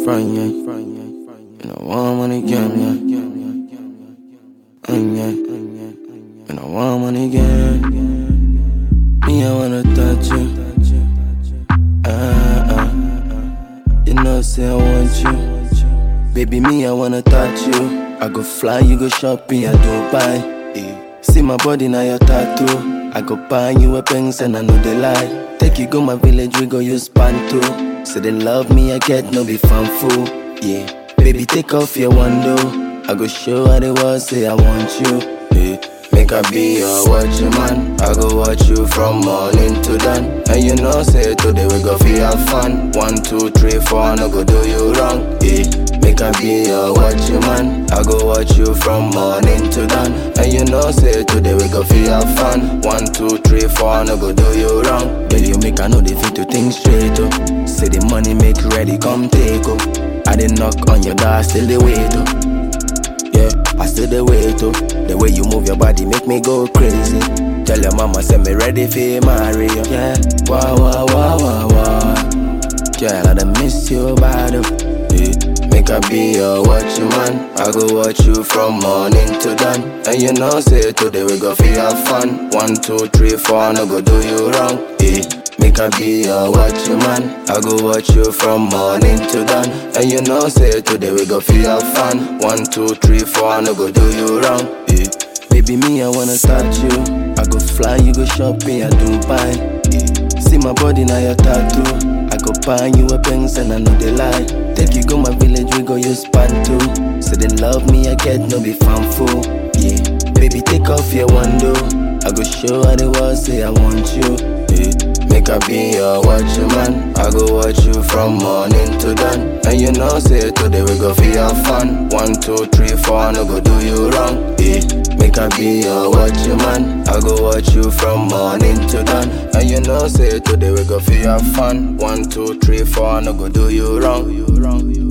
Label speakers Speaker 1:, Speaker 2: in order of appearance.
Speaker 1: front, yeah. And I want money again, yeah. Yeah. And I want money again. Me, I wanna touch you. You know, say I want you. Baby, me, I wanna touch you. I go fly, you go shopping, I do buy. See my body, now your tattoo. I go buy you a pens and I know they lie. Take you go my village, we go use panto. Say they love me, I get no be fan fool. Yeah, baby, take off your window. I go show how they was, say I want you. Yeah. Make I be your watching man. I go watch you from morning to dawn. And you know, say today we go feel have fun. 1, 2, 3, 4, no go do you wrong. Yeah. Make I be your watching man. I go watch you from morning to dawn. And you know, say today we go feel have fun. 1, 2, 3, 4, no go do you wrong. Girl, you make I know the fit to think straight up. Say the money make ready, come take up. I did knock on your door, still the wait up. Yeah, I still the wait up. The way you move your body make me go crazy. Tell your mama, say me ready for marry you. Yeah, wow, wow, wow, wow, wow. Girl, I done miss you bad up. Yeah. Make I be your watching man. I go watch you from morning to dawn. And you know, say today we go feel have fun. 1, 2, 3, 4, no go do you wrong. Yeah. Make I be your watching man. I go watch you from morning to dawn. And you know, say today we go feel have fun. 1, 2, 3, 4, no go do you wrong. Yeah. Baby, me, I wanna touch you. I go fly, you go shopping, I do buy. Yeah. See my body, now your tattoo. I go buy you a pens and I know they lie. Take you go my village, we go use panto. Say they love me, I get no be fan fool. Yeah, baby, take off your window. I go show how they was, say I want you. Yeah. Make I be your watching man. I go watch you from morning to dawn. And you know, say today we go feel have fun. 1, 2, 3, 4, no go do you wrong. Yeah. Make I be your watching man. I go watch you from morning to dawn. And you know, say today we go feel have fun. 1, 2, 3, 4, no go do you wrong.